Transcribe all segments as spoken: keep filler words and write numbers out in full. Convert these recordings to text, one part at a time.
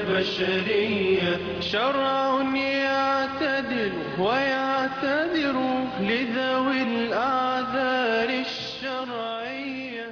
البشرية شرع يعتدل ويعتذر لذوي الأعذار الشرعية.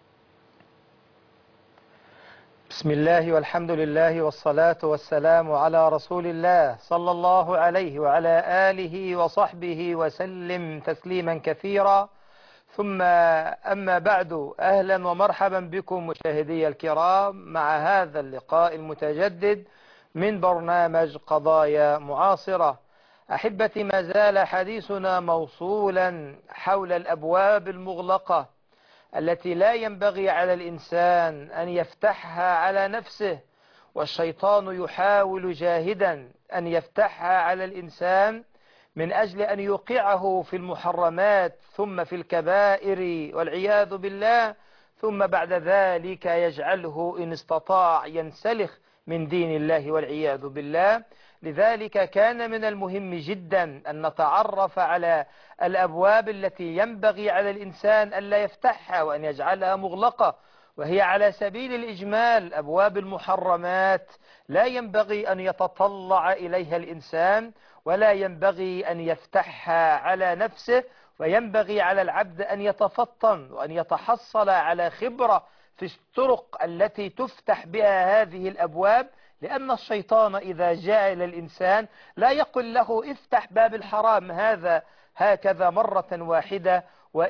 بسم الله والحمد لله والصلاة والسلام على رسول الله صلى الله عليه وعلى آله وصحبه وسلم تسليما كثيرا، ثم أما بعد، أهلا ومرحبا بكم مشاهدي الكرام مع هذا اللقاء المتجدد من برنامج قضايا معاصرة. أحبتي، ما زال حديثنا موصولا حول الأبواب المغلقة التي لا ينبغي على الإنسان أن يفتحها على نفسه، والشيطان يحاول جاهدا أن يفتحها على الإنسان من أجل أن يوقعه في المحرمات ثم في الكبائر والعياذ بالله، ثم بعد ذلك يجعله إن استطاع ينسلخ من دين الله والعياذ بالله. لذلك كان من المهم جدا أن نتعرف على الأبواب التي ينبغي على الإنسان ألا يفتحها وأن يجعلها مغلقة، وهي على سبيل الإجمال أبواب المحرمات لا ينبغي أن يتطلع إليها الإنسان ولا ينبغي أن يفتحها على نفسه، وينبغي على العبد أن يتفطن وأن يتحصل على خبرة في الطرق التي تفتح بها هذه الأبواب، لأن الشيطان إذا جاء إلى الإنسان لا يقول له افتح باب الحرام هذا هكذا مرة واحدة،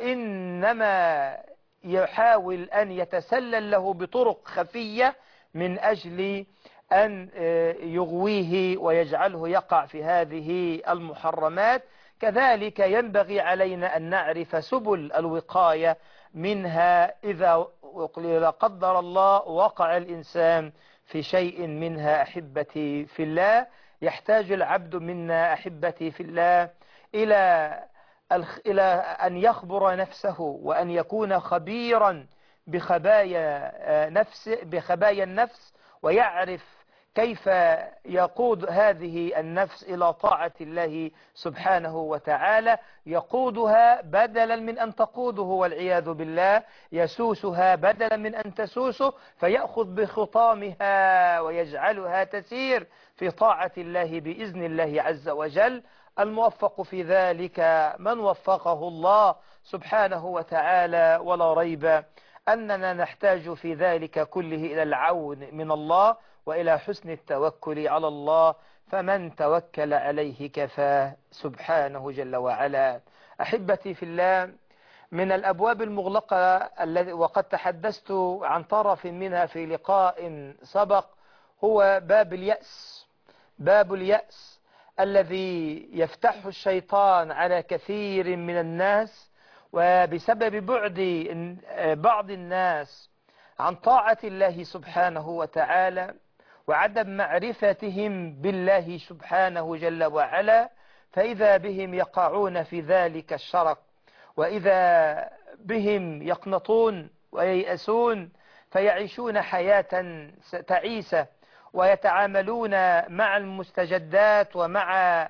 وإنما يحاول أن يتسلل له بطرق خفية من أجل أن يغويه ويجعله يقع في هذه المحرمات. كذلك ينبغي علينا أن نعرف سبل الوقاية منها إذا لا قدر الله وقع الإنسان في شيء منها. أحبتي في الله، يحتاج العبد منا أحبتي في الله إلى إلى أن يخبر نفسه وأن يكون خبيرا بخبايا نفس بخبايا النفس، ويعرف كيف يقود هذه النفس إلى طاعة الله سبحانه وتعالى، يقودها بدلا من أن تقوده والعياذ بالله، يسوسها بدلا من أن تسوسه، فيأخذ بخطامها ويجعلها تسير في طاعة الله بإذن الله عز وجل. الموفق في ذلك من وفقه الله سبحانه وتعالى، ولا ريب أننا نحتاج في ذلك كله إلى العون من الله وإلى حسن التوكل على الله، فمن توكل عليه كفاه سبحانه جل وعلا. أحبتي في الله، من الأبواب المغلقة الذي وقد تحدثت عن طرف منها في لقاء سبق هو باب اليأس. باب اليأس الذي يفتح الشيطان على كثير من الناس، وبسبب بعد بعض الناس عن طاعة الله سبحانه وتعالى وعدم معرفتهم بالله سبحانه جل وعلا، فإذا بهم يقعون في ذلك الشرق، وإذا بهم يقنطون وييأسون فيعيشون حياة تعيسة، ويتعاملون مع المستجدات ومع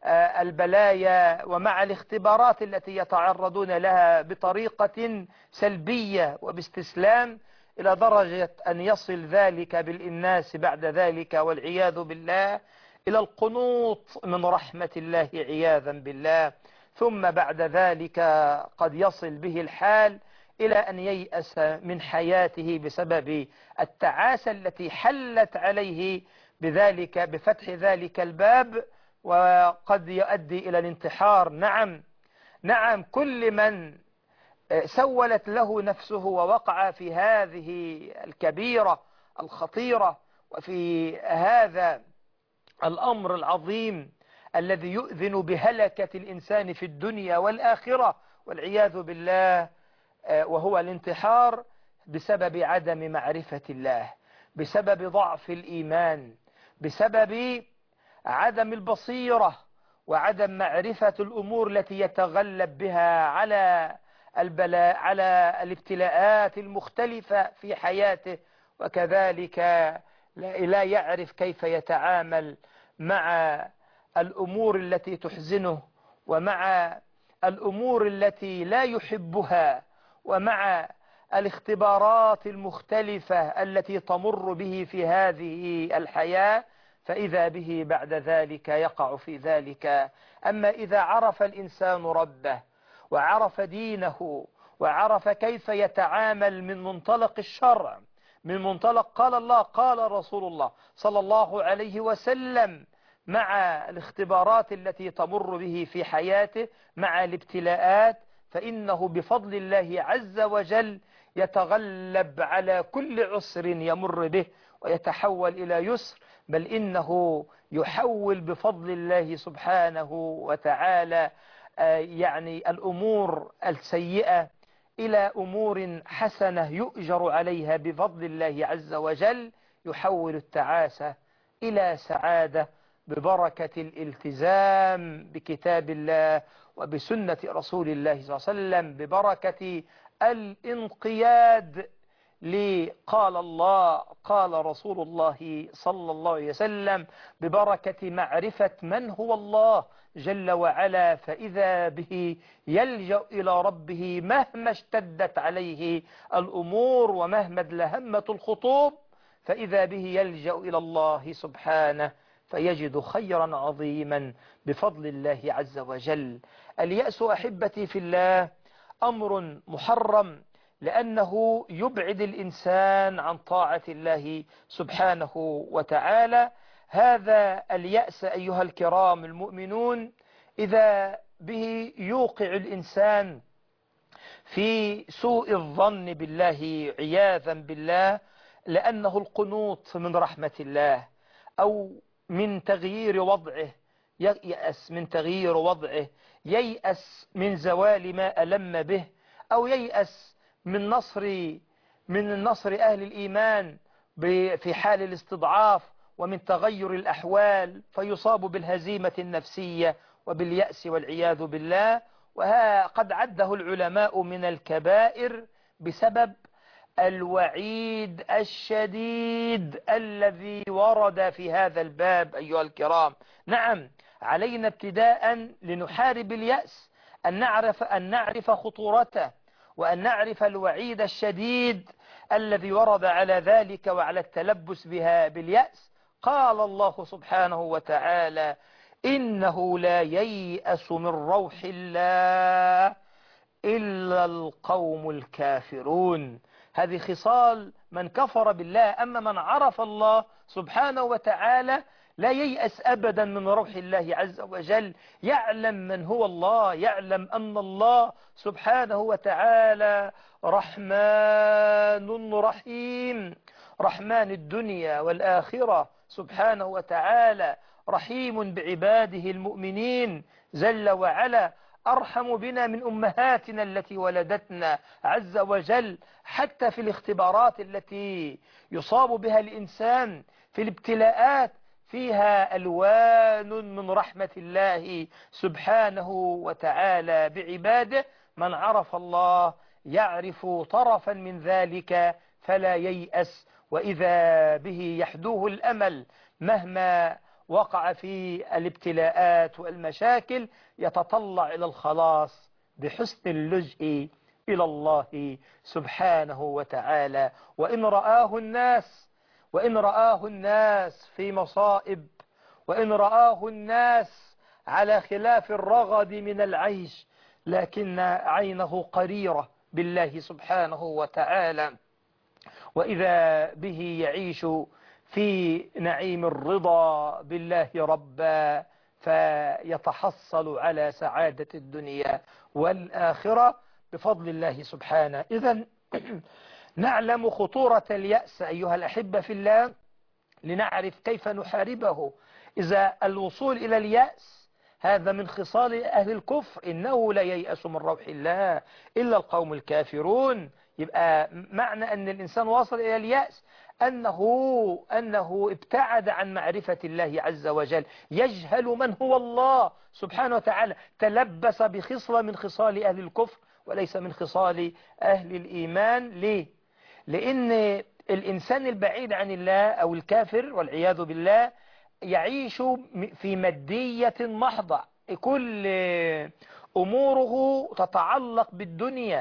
البلايا ومع الاختبارات التي يتعرضون لها بطريقة سلبية وباستسلام، إلى درجة أن يصل ذلك بالإناس بعد ذلك والعياذ بالله إلى القنوط من رحمة الله عياذا بالله، ثم بعد ذلك قد يصل به الحال إلى أن ييأس من حياته بسبب التعاسة التي حلت عليه بذلك بفتح ذلك الباب، وقد يؤدي إلى الانتحار. نعم نعم كل من سولت له نفسه ووقع في هذه الكبيرة الخطيرة وفي هذا الأمر العظيم الذي يؤذن بهلكة الإنسان في الدنيا والآخرة والعياذ بالله، وهو الانتحار بسبب عدم معرفة الله، بسبب ضعف الإيمان، بسبب عدم البصيرة وعدم معرفة الأمور التي يتغلب بها على البلاء على الابتلاءات المختلفة في حياته، وكذلك لا يعرف كيف يتعامل مع الأمور التي تحزنه ومع الأمور التي لا يحبها ومع الاختبارات المختلفة التي تمر به في هذه الحياة، فإذا به بعد ذلك يقع في ذلك. أما إذا عرف الإنسان ربه وعرف دينه وعرف كيف يتعامل من منطلق الشرع، من منطلق قال الله قال رسول الله صلى الله عليه وسلم، مع الاختبارات التي تمر به في حياته، مع الابتلاءات، فإنه بفضل الله عز وجل يتغلب على كل عسر يمر به ويتحول إلى يسر، بل إنه يحول بفضل الله سبحانه وتعالى يعني الأمور السيئة إلى أمور حسنة يؤجر عليها بفضل الله عز وجل، يحول التعاسة إلى سعادة ببركة الالتزام بكتاب الله وبسنة رسول الله صلى الله عليه وسلم، ببركة الانقياد لقال الله قال رسول الله صلى الله عليه وسلم، ببركة معرفة من هو الله جل وعلا، فإذا به يلجأ إلى ربه مهما اشتدت عليه الأمور ومهما ادلهمت الخطوب، فإذا به يلجأ إلى الله سبحانه فيجد خيرا عظيما بفضل الله عز وجل. اليأس أحبتي في الله أمر محرم، لأنه يبعد الإنسان عن طاعة الله سبحانه وتعالى. هذا اليأس أيها الكرام المؤمنون إذا به يوقع الإنسان في سوء الظن بالله عياذا بالله، لأنه القنوط من رحمة الله أو من تغيير وضعه، ييأس من تغيير وضعه، ييأس من زوال ما ألم به، أو ييأس من نصر من نصر أهل الإيمان في حال الاستضعاف ومن تغير الأحوال، فيصاب بالهزيمة النفسية وباليأس والعياذ بالله. وقد عده العلماء من الكبائر بسبب الوعيد الشديد الذي ورد في هذا الباب أيها الكرام. نعم، علينا ابتداء لنحارب اليأس أن نعرف أن نعرف خطورته، وأن نعرف الوعيد الشديد الذي ورد على ذلك وعلى التلبس بها باليأس. قال الله سبحانه وتعالى: إنه لا ييأس من روح الله إلا القوم الكافرون. هذه خصال من كفر بالله. أما من عرف الله سبحانه وتعالى لا ييأس أبدا من روح الله عز وجل، يعلم من هو الله، يعلم أن الله سبحانه وتعالى رحمن رحيم، رحمن الدنيا والآخرة سبحانه وتعالى، رحيم بعباده المؤمنين جل وعلا، أرحم بنا من أمهاتنا التي ولدتنا عز وجل. حتى في الاختبارات التي يصاب بها الإنسان في الابتلاءات فيها ألوان من رحمة الله سبحانه وتعالى بعباده. من عرف الله يعرف طرفا من ذلك فلا ييأس، وإذا به يحدوه الأمل مهما وقع في الابتلاءات والمشاكل، يتطلع إلى الخلاص بحسن اللجء إلى الله سبحانه وتعالى. وإن رآه الناس وإن رآه الناس في مصائب، وإن رآه الناس على خلاف الرغد من العيش، لكن عينه قريرة بالله سبحانه وتعالى، وإذا به يعيش في نعيم الرضا بالله ربا، فيتحصل على سعادة الدنيا والآخرة بفضل الله سبحانه. إذن نعلم خطورة اليأس أيها الأحبة في الله لنعرف كيف نحاربه. إذا الوصول إلى اليأس هذا من خصال أهل الكفر، إنه لا ييأس من روح الله إلا القوم الكافرون. يبقى معنى أن الإنسان واصل إلى اليأس أنه, أنه ابتعد عن معرفة الله عز وجل، يجهل من هو الله سبحانه وتعالى، تلبس بخصلة من خصال أهل الكفر وليس من خصال أهل الإيمان. ليه؟ لأن الإنسان البعيد عن الله أو الكافر والعياذ بالله يعيش في مادية محضة، كل أموره تتعلق بالدنيا،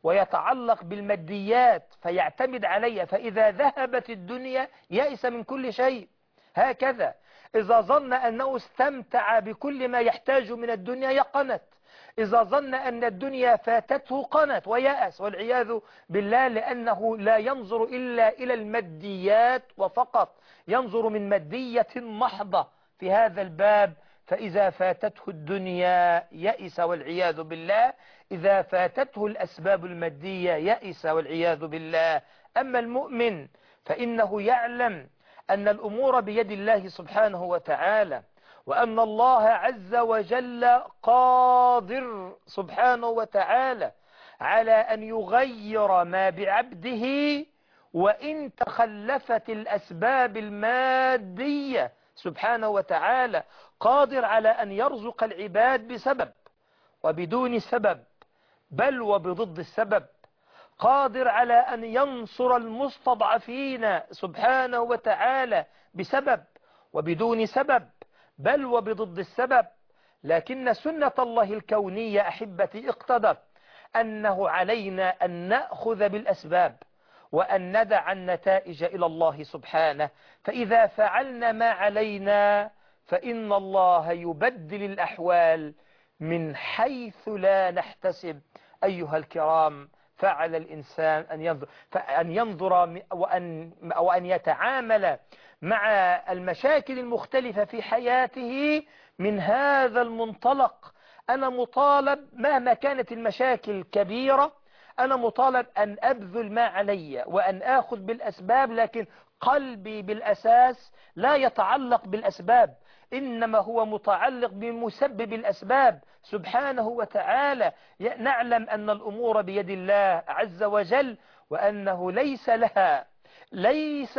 ويتعلق بالماديات فيعتمد عليها، فإذا ذهبت الدنيا يئس من كل شيء. هكذا إذا ظن أنه استمتع بكل ما يحتاج من الدنيا يقنت، إذا ظن أن الدنيا فاتته قنت ويأس والعياذ بالله، لأنه لا ينظر إلا إلى الماديات وفقط، ينظر من مادية محضة في هذا الباب. فإذا فاتته الدنيا يئس والعياذ بالله، إذا فاتته الأسباب المادية يئس والعياذ بالله. أما المؤمن فإنه يعلم أن الأمور بيد الله سبحانه وتعالى، وأن الله عز وجل قادر سبحانه وتعالى على أن يغير ما بعبده وإن تخلفت الأسباب المادية. سبحانه وتعالى قادر على أن يرزق العباد بسبب وبدون سبب، بل وبضد السبب. قادر على أن ينصر المستضعفين سبحانه وتعالى بسبب وبدون سبب، بل وبضد السبب. لكن سنة الله الكونية أحبتي اقتضت أنه علينا أن نأخذ بالأسباب وأن ندع النتائج إلى الله سبحانه. فإذا فعلنا ما علينا فإن الله يبدل الأحوال من حيث لا نحتسب. أيها الكرام، فعل الإنسان أن ينظر, أن ينظر وأن, وأن يتعامل مع المشاكل المختلفة في حياته من هذا المنطلق. أنا مطالب مهما كانت المشاكل كبيرة، أنا مطالب أن أبذل ما علي وأن آخذ بالأسباب، لكن قلبي بالأساس لا يتعلق بالأسباب، إنما هو متعلق بمسبب الأسباب سبحانه وتعالى. نعلم أن الأمور بيد الله عز وجل، وأنه ليس لها ليس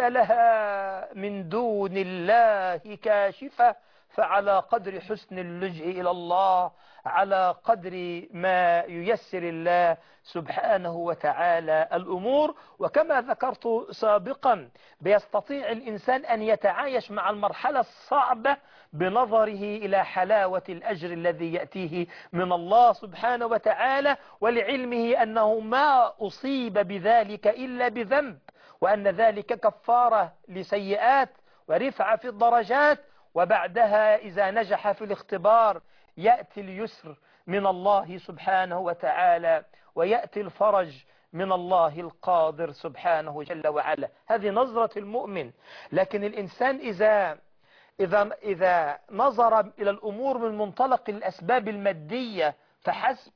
لها من دون الله كاشفة. فعلى قدر حسن اللجء إلى الله، على قدر ما ييسر الله سبحانه وتعالى الأمور. وكما ذكرت سابقا، بيستطيع الإنسان أن يتعايش مع المرحلة الصعبة بنظره إلى حلاوة الأجر الذي يأتيه من الله سبحانه وتعالى، ولعلمه أنه ما أصيب بذلك إلا بذنب، وأن ذلك كفارة لسيئات ورفعة في الدرجات. وبعدها إذا نجح في الاختبار يأتي اليسر من الله سبحانه وتعالى، ويأتي الفرج من الله القادر سبحانه جل وعلا. هذه نظرة المؤمن. لكن الإنسان إذا إذا إذا نظر إلى الأمور من منطلق الأسباب المادية فحسب،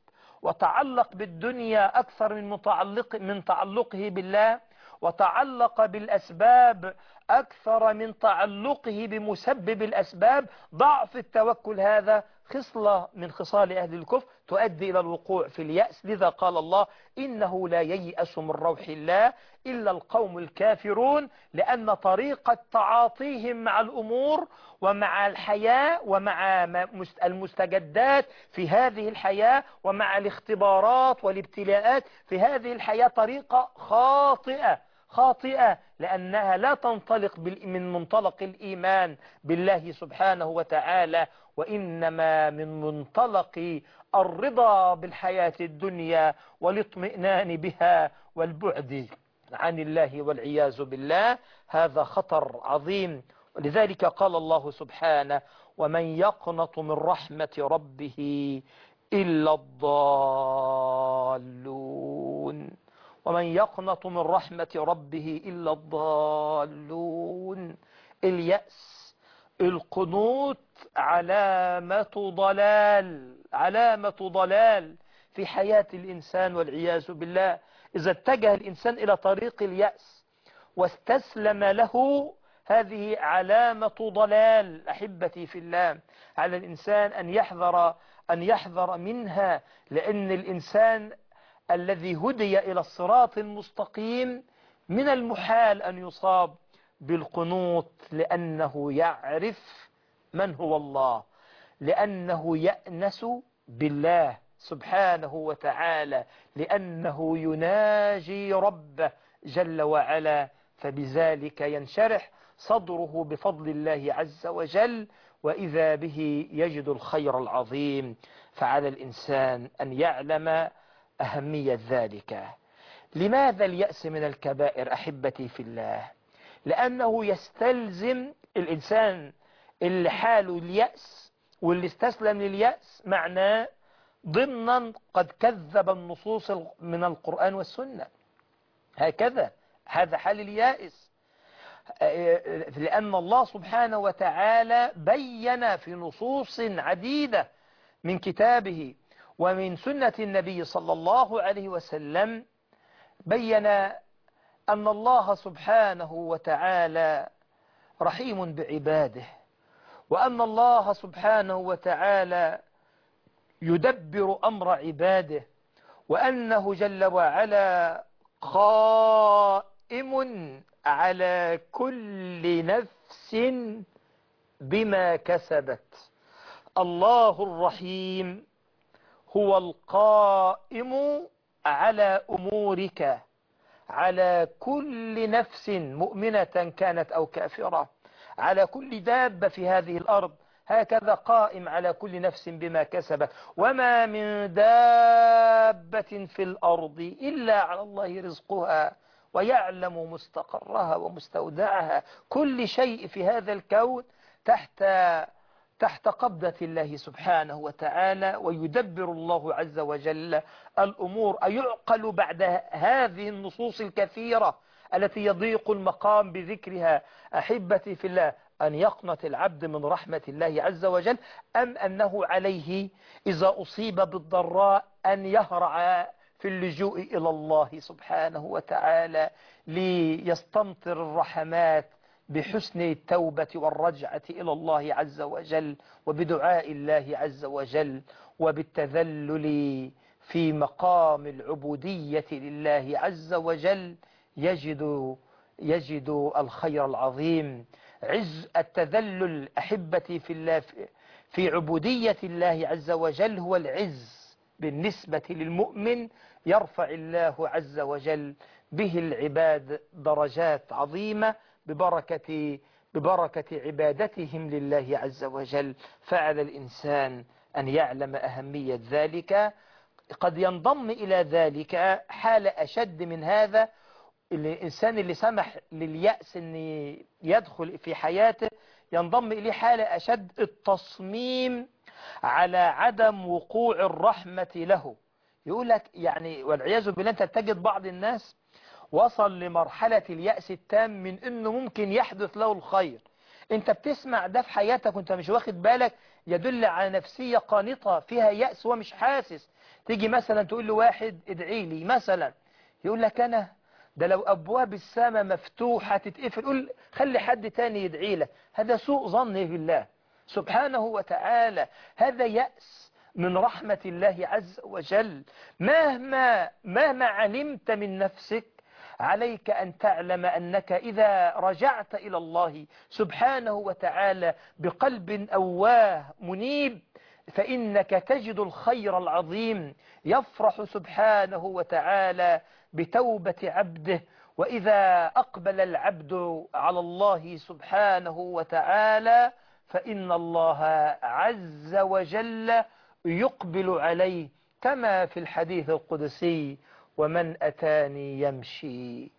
وتعلق بالدنيا أكثر من متعلق من تعلقه بالله، وتعلق بالأسباب أكثر من تعلقه بمسبب الأسباب، ضعف التوكل هذا خصلة من خصال أهل الكفر تؤدي إلى الوقوع في اليأس. لذا قال الله: إنه لا ييأس من روح الله إلا القوم الكافرون. لأن طريقة تعاطيهم مع الأمور ومع الحياة ومع المستجدات في هذه الحياة ومع الاختبارات والابتلاءات في هذه الحياة طريقة خاطئة خاطئة لأنها لا تنطلق من منطلق الإيمان بالله سبحانه وتعالى، وإنما من منطلق الرضا بالحياة الدنيا والاطمئنان بها والبعد عن الله والعياذ بالله. هذا خطر عظيم. ولذلك قال الله سبحانه: ومن يقنط من رحمة ربه إلا الضالون. ومن يقنط من رحمة ربه إلا الضالون. اليأس، القنوط علامة ضلال، علامة ضلال في حياة الإنسان والعياذ بالله. إذا اتجه الإنسان إلى طريق اليأس واستسلم له، هذه علامة ضلال. أحبتي في الله، على الإنسان أن يحذر أن يحذر منها، لأن الإنسان الذي هدي إلى الصراط المستقيم من المحال أن يصاب بالقنوط، لأنه يعرف من هو الله، لأنه يأنس بالله سبحانه وتعالى، لأنه يناجي ربه جل وعلا، فبذلك ينشرح صدره بفضل الله عز وجل، وإذا به يجد الخير العظيم. فعلى الإنسان أن يعلم أهمية ذلك. لماذا اليأس من الكبائر أحبتي في الله؟ لأنه يستلزم الإنسان اللي حاله اليأس واللي استسلم لليأس معناه ضمنا قد كذب النصوص من القرآن والسنة. هكذا هذا حال اليائس، لأن الله سبحانه وتعالى بين في نصوص عديدة من كتابه ومن سنة النبي صلى الله عليه وسلم، بين أن الله سبحانه وتعالى رحيم بعباده، وأن الله سبحانه وتعالى يدبر أمر عباده، وأنه جل وعلا قائم على كل نفس بما كسبت. الله الرحيم هو القائم على أمورك، على كل نفس مؤمنة كانت أو كافرة، على كل دابة في هذه الأرض، هكذا قائم على كل نفس بما كسبت. وما من دابة في الأرض إلا على الله رزقها ويعلم مستقرها ومستودعها. كل شيء في هذا الكون تحت تحت قبضة الله سبحانه وتعالى، ويدبر الله عز وجل الأمور. أيعقل بعد هذه النصوص الكثيرة التي يضيق المقام بذكرها أحبتي في الله أن يقنط العبد من رحمة الله عز وجل، أم أنه عليه إذا أصيب بالضراء أن يهرع في اللجوء إلى الله سبحانه وتعالى ليستمطر الرحمات بحسن التوبة والرجعة إلى الله عز وجل، وبدعاء الله عز وجل، وبالتذلل في مقام العبودية لله عز وجل، يجد يجد الخير العظيم. عز التذلل أحبتي في الله في عبودية الله عز وجل هو العز بالنسبة للمؤمن، يرفع الله عز وجل به العباد درجات عظيمة ببركة ببركة عبادتهم لله عز وجل. فعلى الإنسان أن يعلم أهمية ذلك. قد ينضم إلى ذلك حال أشد من هذا، الإنسان اللي سمح لليأس أن يدخل في حياته ينضم إليه حال أشد، التصميم على عدم وقوع الرحمة له. يقول لك يعني والعياذ بالله أنت تجد بعض الناس وصل لمرحلة اليأس التام من أنه ممكن يحدث له الخير. أنت بتسمع ده في حياتك وأنت مش واخد بالك، يدل على نفسية قانطة فيها يأس ومش حاسس. تيجي مثلا تقول له واحد ادعي لي مثلا، يقول لك أنا ده لو أبواب السماء مفتوحة تتقفل، قول خلي حد تاني يدعي لك. هذا سوء ظن بالله سبحانه وتعالى، هذا يأس من رحمة الله عز وجل. مهما مهما علمت من نفسك عليك أن تعلم أنك إذا رجعت إلى الله سبحانه وتعالى بقلب أواه منيب فإنك تجد الخير العظيم. يفرح سبحانه وتعالى بتوبة عبده، وإذا أقبل العبد على الله سبحانه وتعالى فإن الله عز وجل يقبل عليه، كما في الحديث القدسي: ومن أتاني يمشي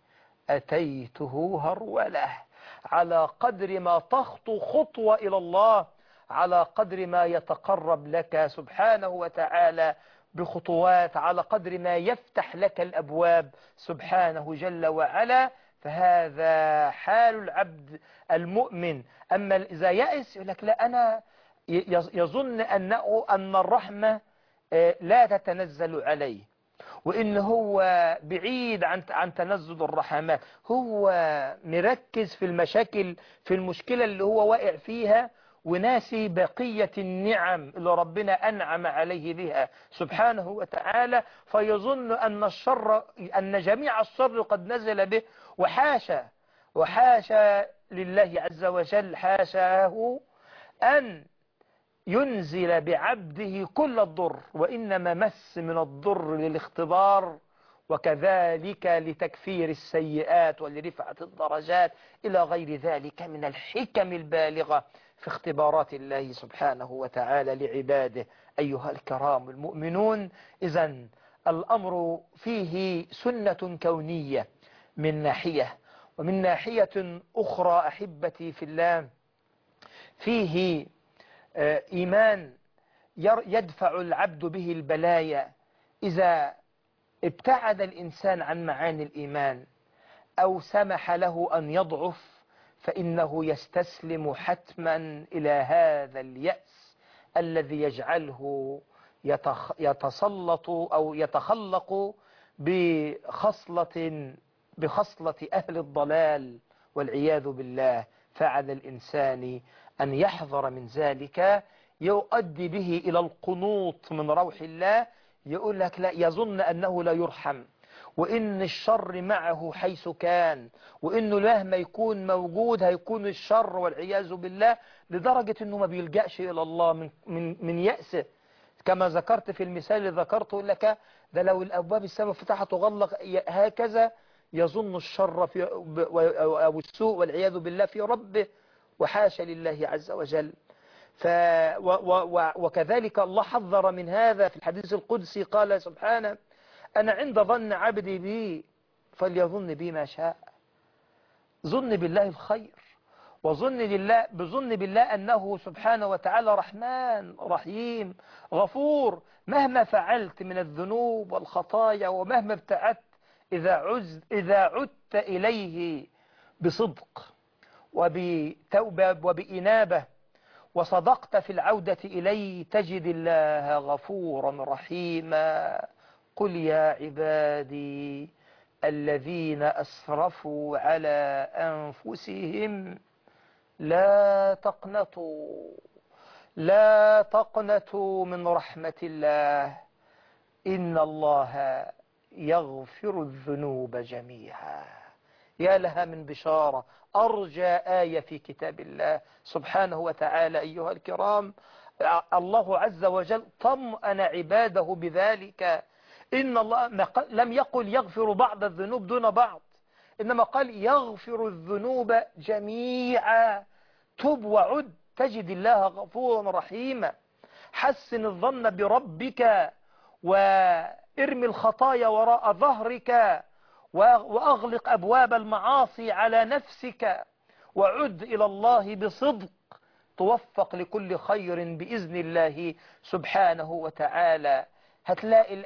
أتيته هرولة. على قدر ما تخطو خطوة إلى الله، على قدر ما يتقرب لك سبحانه وتعالى بخطوات، على قدر ما يفتح لك الأبواب سبحانه جل وعلا. فهذا حال العبد المؤمن. أما إذا يأس يقول لك لا، أنا يظن أنه أن الرحمة لا تتنزل عليه، وإن هو بعيد عن عن تنزل الرحمات، هو مركز في المشاكل في المشكلة اللي هو واقع فيها، وناسي بقية النعم اللي ربنا أنعم عليه بها سبحانه وتعالى، فيظن أن الشر أن جميع الشر قد نزل به. وحاشا وحاشا لله عز وجل، حاشاه أن ينزل بعبده كل الضر، وإنما مس من الضر للاختبار، وكذلك لتكفير السيئات ولرفعة الدرجات إلى غير ذلك من الحكم البالغة في اختبارات الله سبحانه وتعالى لعباده. أيها الكرام المؤمنون، إذن الأمر فيه سنة كونية من ناحية، ومن ناحية أخرى أحبتي في الله فيه إيمان يدفع العبد به البلايا. إذا ابتعد الإنسان عن معاني الإيمان أو سمح له أن يضعف فإنه يستسلم حتما إلى هذا اليأس الذي يجعله يتسلط أو يتخلق بخصلة بخصلة أهل الضلال والعياذ بالله. فعلى الإنسان أن يحذر من ذلك، يؤدي به إلى القنوط من روح الله. يقول لك لا، يظن أنه لا يرحم، وإن الشر معه حيث كان، وإنه مهما يكون موجود هيكون الشر والعياذ بالله، لدرجة أنه ما بيلجأش إلى الله من, من, من يأسه. كما ذكرت في المثال اللي ذكرته لك ده، لو الأبواب السماء فتحت وغلق هكذا يظن الشر في أو السوء والعياذ بالله في ربه، وحاشا لله عز وجل. ف و و وكذلك الله حذر من هذا في الحديث القدسي، قال سبحانه: أنا عند ظن عبدي بي فليظن بي ما شاء. ظن بالله الخير، وظن بالله بظن بالله أنه سبحانه وتعالى رحمن رحيم غفور. مهما فعلت من الذنوب والخطايا ومهما ابتعدت، إذا عزت إذا عدت إليه بصدق وبتوبة وبإنابة وصدقت في العودة إليه، تجد الله غفورا رحيما. قل يا عبادي الذين أسرفوا على أنفسهم لا تقنطوا لا تقنطوا من رحمة الله، إن الله يغفر الذنوب جميعا. يا لها من بشارة، أرجى آية في كتاب الله سبحانه وتعالى أيها الكرام. الله عز وجل طمأن عباده بذلك. إن الله لم يقل يغفر بعض الذنوب دون بعض، إنما قال يغفر الذنوب جميعا. تب وعد تجد الله غفورا رحيما. حسن الظن بربك وارمي الخطايا وراء ظهرك، وأغلق أبواب المعاصي على نفسك، وعد إلى الله بصدق، توفق لكل خير بإذن الله سبحانه وتعالى. هتلاقي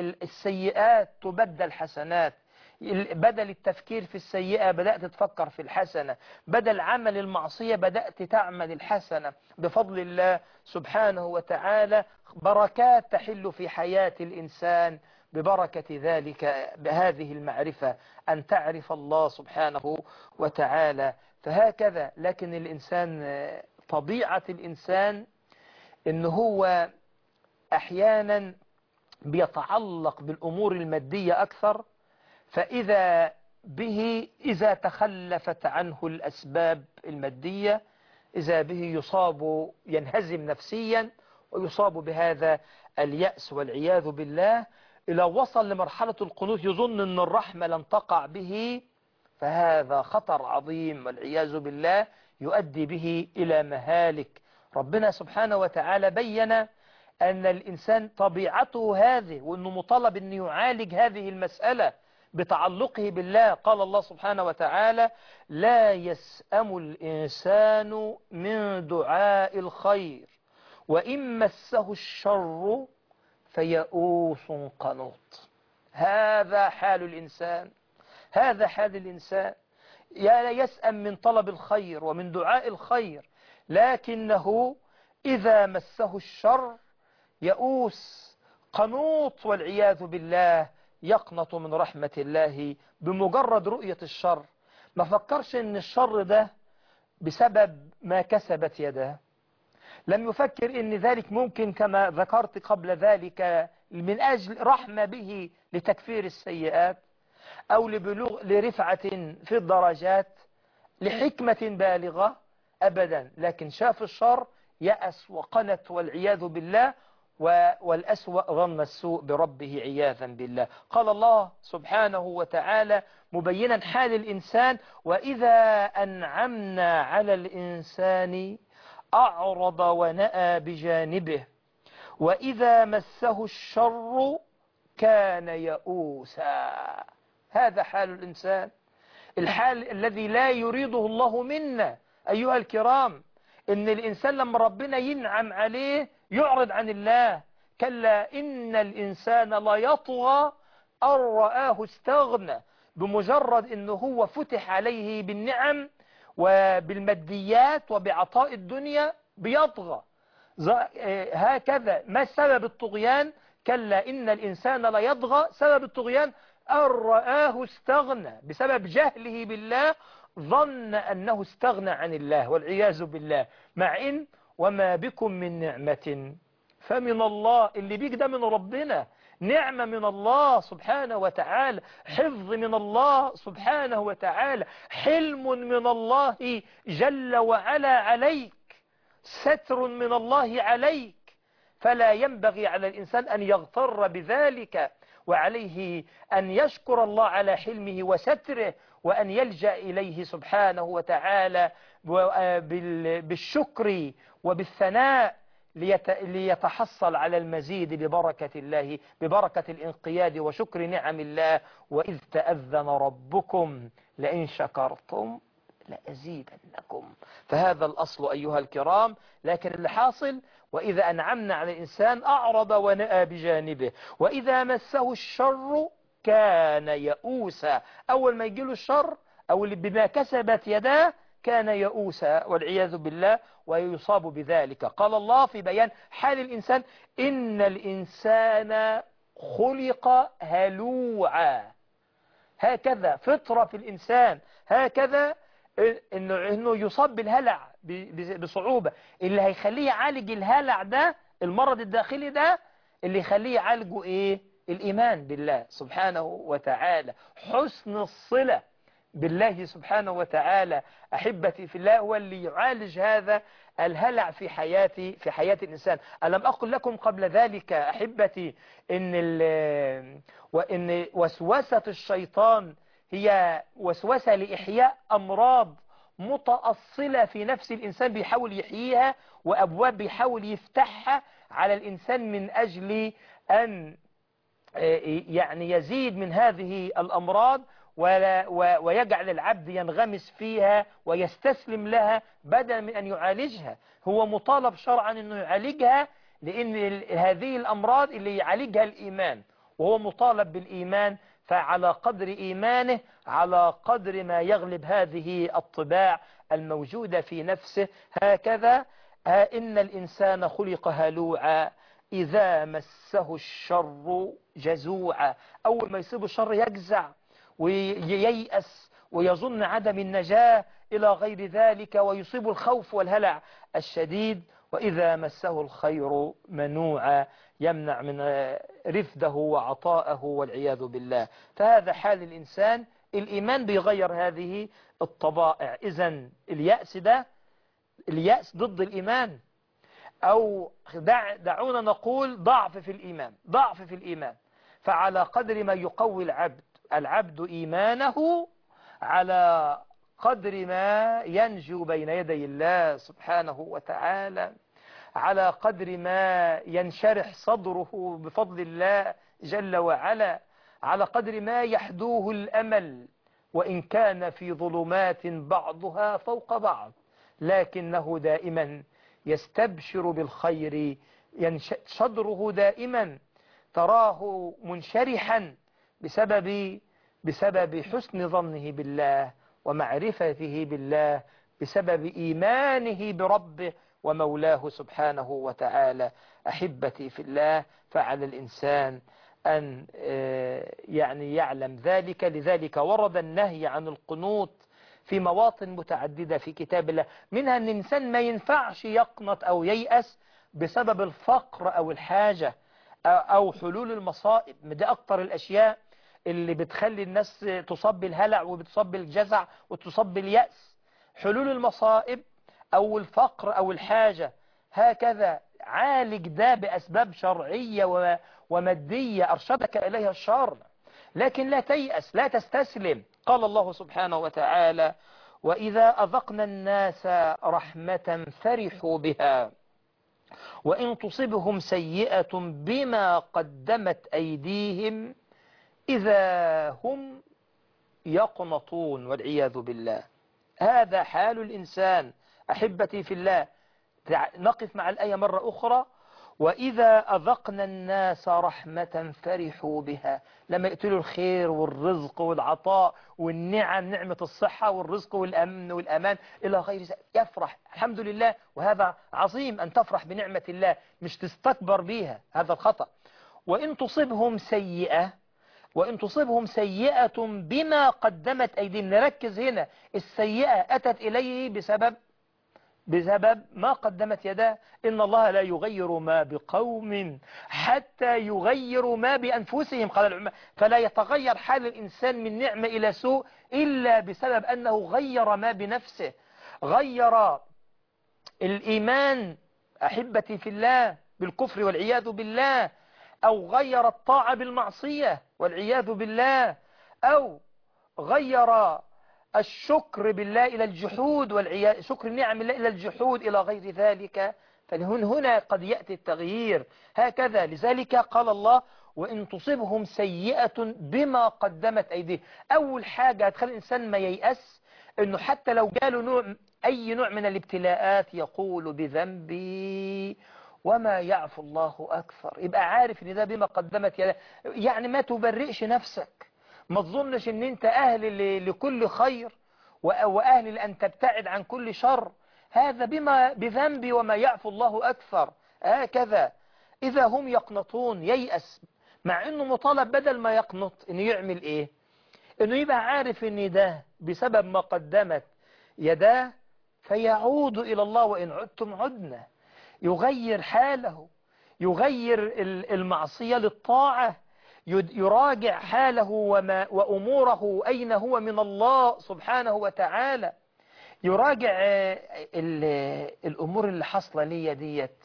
السيئات تبدل حسنات، بدل التفكير في السيئة بدأت تفكر في الحسنة، بدل عمل المعصية بدأت تعمل الحسنة بفضل الله سبحانه وتعالى. بركات تحل في حياة الإنسان ببركة ذلك، بهذه المعرفة، أن تعرف الله سبحانه وتعالى. فهكذا. لكن الإنسان، طبيعة الإنسان إن هو أحيانا بيتعلق بالأمور المادية أكثر، فإذا به إذا تخلفت عنه الأسباب المادية إذا به يصاب ينهزم نفسيا ويصاب بهذا اليأس والعياذ بالله، إلى وصل لمرحلة القنوط يظن أن الرحمة لن تقع به، فهذا خطر عظيم والعياذ بالله يؤدي به إلى مهالك. ربنا سبحانه وتعالى بين أن الإنسان طبيعته هذه، وأنه مطالب أن يعالج هذه المسألة بتعلقه بالله. قال الله سبحانه وتعالى: لا يسأم الإنسان من دعاء الخير وإن مسه الشر فيئوس قنوط. هذا حال الإنسان، هذا حال الإنسان. لا يسأم من طلب الخير ومن دعاء الخير، لكنه إذا مسه الشر يئوس قنوط والعياذ بالله، يقنط من رحمة الله بمجرد رؤية الشر. ما فكرش ان الشر ده بسبب ما كسبت يده، لم يفكر ان ذلك ممكن كما ذكرت قبل ذلك من اجل رحمة به لتكفير السيئات او لبلوغ لرفعة في الدرجات لحكمة بالغة، ابدا. لكن شاف الشر يأس وقنت والعياذ بالله، والأسوأ ظن السوء بربه عياذا بالله. قال الله سبحانه وتعالى مبينا حال الإنسان: وإذا أنعمنا على الإنسان أعرض ونأى بجانبه وإذا مسه الشر كان يئوسا. هذا حال الإنسان، الحال الذي لا يريده الله منا أيها الكرام. إن الإنسان لما ربنا ينعم عليه يعرض عن الله. كلا إن الإنسان لا يطغى أن رآه استغنى. بمجرد إنه هو فتح عليه بالنعم وبالماديات وبعطاء الدنيا بيطغى. هكذا. ما سبب الطغيان؟ كلا إن الإنسان لا يطغى. سبب الطغيان أن رآه استغنى، بسبب جهله بالله ظن أنه استغنى عن الله والعياذ بالله. مع إن وما بكم من نعمة فمن الله. اللي بيك ده من ربنا، نعمة من الله سبحانه وتعالى، حفظ من الله سبحانه وتعالى، حلم من الله جل وعلا عليك، ستر من الله عليك. فلا ينبغي على الإنسان أن يغتر بذلك، وعليه أن يشكر الله على حلمه وستره، وأن يلجأ إليه سبحانه وتعالى بالشكر وبالثناء ليتحصل على المزيد ببركة الله، ببركة الانقياد وشكر نعم الله. وإذ تأذن ربكم لئن شكرتم لأزيدنكم. فهذا الأصل أيها الكرام. لكن اللي حاصل وإذا أنعمنا على الإنسان أعرض ونأى بجانبه، وإذا مسه الشر كان يئوسا. أول ما يجيله الشر أو اللي بما كسبت يداه كان يئوسا والعياذ بالله، ويصاب بذلك. قال الله في بيان حال الإنسان: إن الإنسان خلق هلوعا. هكذا فطرة في الإنسان، هكذا إنه, إنه يصاب بالهلع بصعوبة. اللي هيخليه يعالج الهلع ده، المرض الداخلي ده، اللي يخليه يعالجه إيه؟ الإيمان بالله سبحانه وتعالى، حسن الصلة بالله سبحانه وتعالى. أحبتي في الله، هو اللي يعالج هذا الهلع في حياتي في حياة الإنسان. ألم أقل لكم قبل ذلك أحبتي إن, وإن وسوسة الشيطان هي وسوسة لإحياء أمراض متأصلة في نفس الإنسان بيحاول يحييها، وأبواب بيحاول يفتحها على الإنسان من أجل أن يعني يزيد من هذه الأمراض ولا ويجعل العبد ينغمس فيها ويستسلم لها بدلا من أن يعالجها. هو مطالب شرعا أنه يعالجها، لأن هذه الأمراض اللي يعالجها الإيمان، وهو مطالب بالإيمان. فعلى قدر إيمانه، على قدر ما يغلب هذه الطباع الموجودة في نفسه. هكذا إن الإنسان خلق هلوعا إذا مسه الشر جزوعا. أول ما يصيب الشر يجزع وييأس ويظن عدم النجاة إلى غير ذلك، ويصيب الخوف والهلع الشديد. وإذا مسه الخير منوعا، يمنع من رفده وعطاءه والعياذ بالله. فهذا حال الإنسان. الإيمان بيغير هذه الطبائع. إذن اليأس ده، اليأس ضد الإيمان، أو دع دعونا نقول ضعف في الإيمان، ضعف في الإيمان. فعلى قدر ما يقوي العبد العبد إيمانه، على قدر ما ينجو بين يدي الله سبحانه وتعالى، على قدر ما ينشرح صدره بفضل الله جل وعلا، على قدر ما يحدوه الأمل، وإن كان في ظلمات بعضها فوق بعض، لكنه دائما يستبشر بالخير. صدره دائما تراه منشرحا بسبب بسبب حسن ظنه بالله ومعرفته بالله، بسبب إيمانه بربه ومولاه سبحانه وتعالى. أحبتي في الله، فعلى الإنسان أن يعني يعلم ذلك. لذلك ورد النهي عن القنوط في مواطن متعددة في كتاب الله، منها أن الإنسان ما ينفعش يقنط أو ييأس بسبب الفقر أو الحاجة أو حلول المصائب. ده أكتر الأشياء اللي بتخلي الناس تصاب بالهلع وبتصاب بالجزع وتصاب باليأس، حلول المصائب أو الفقر أو الحاجة. هكذا عالج ده بأسباب شرعية ومادية أرشدك إليها الشرع، لكن لا تيأس، لا تستسلم. قال الله سبحانه وتعالى: وإذا أذقنا الناس رحمة فرحوا بها وإن تصبهم سيئة بما قدمت أيديهم إذا هم يقنطون والعياذ بالله. هذا حال الإنسان أحبتي في الله. نقف مع الآية مرة أخرى. وإذا أذقنا الناس رحمة فرحوا بها. لما يقتلوا الخير والرزق والعطاء والنعم، نعمة الصحة والرزق والأمن والأمان إلى غير ذلك، يفرح الحمد لله. وهذا عظيم أن تفرح بنعمة الله، مش تستكبر بها، هذا الخطأ. وإن تصبهم سيئة وإن تصبهم سيئة بما قدمت أيديهم. نركز هنا، السيئة أتت إليه بسبب بسبب ما قدمت يداه. إن الله لا يغير ما بقوم حتى يغيروا ما بأنفسهم، قال العلماء. فلا يتغير حال الإنسان من نعمة إلى سوء إلا بسبب أنه غير ما بنفسه. غير الإيمان أحبتي في الله بالكفر والعياذ بالله، أو غير الطاعة بالمعصية والعياذ بالله، أو غير الشكر بالله إلى الجحود والعياذ، شكر نعم الله إلى الجحود إلى غير ذلك. فهنا هنا قد يأتي التغيير هكذا. لذلك قال الله: وإن تصبهم سيئة بما قدمت أيديه. أول حاجة هتخلي الإنسان ما ييأس، إنه حتى لو جاله نوع أي نوع من الابتلاءات يقول بذنبي وما يعفو الله أكثر. يبقى عارف إن ده بما قدمت يديه. يعني ما تبرئش نفسك، ما تظنش ان انت اهل لكل خير واهل لان تبتعد عن كل شر. هذا بما بذنبي وما يعفو الله اكثر. هكذا اذا هم يقنطون، ييأس، مع انه مطالب بدل ما يقنط انه يعمل ايه؟ انه يبقى عارف ان ده بسبب ما قدمت يداه، فيعود الى الله. وان عدتم عدنا. يغير حاله، يغير المعصية للطاعة، يراجع حاله وما وأموره أين هو من الله سبحانه وتعالى. يراجع الأمور اللي حصل لي ديت.